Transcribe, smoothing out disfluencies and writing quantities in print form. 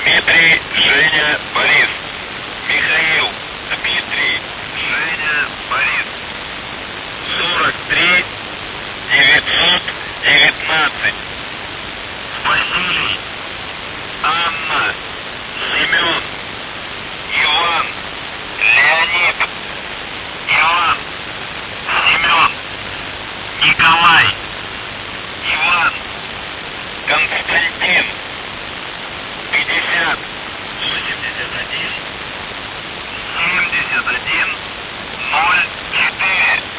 Дмитрий, Женя, Борис. Михаил, Дмитрий, Женя, Борис. 43 919. Василий, Анна, Семен, Иван, Леонид, Иван, Семен, Николай, Иван, Константин, 50, 81, 71, 04.